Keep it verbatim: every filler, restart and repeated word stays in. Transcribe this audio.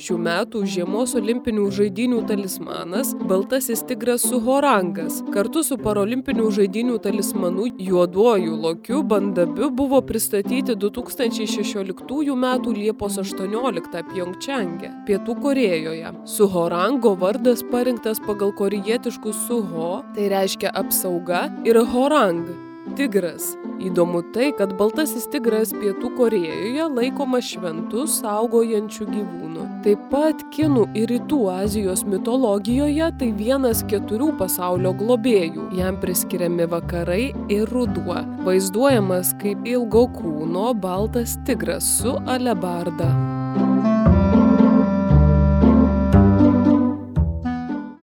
Šių metų žiemos olimpinių žaidynių talismanas – baltasis tigras Suhorangas. Kartu su parolimpinių žaidynių talismanu juoduoju lokiu Bandabiu buvo pristatyti du tūkstančiai šešioliktųjų metų Liepos aštuonioliktą Pjongčange, Pietų Korėjoje. Suhorango vardas parinktas pagal korėjietiškus suho, tai reiškia apsauga, ir horang – tigras. Įdomu tai, kad baltasis tigras Pietų Korėjoje laikomas šventu saugojančiu gyvūnu. Taip pat kinų ir rytų Azijos mitologijoje tai vienas keturių pasaulio globėjų. Jam priskiriami vakarai ir ruduo. Vaizduojamas kaip ilgo kūno baltas tigras su alebarda.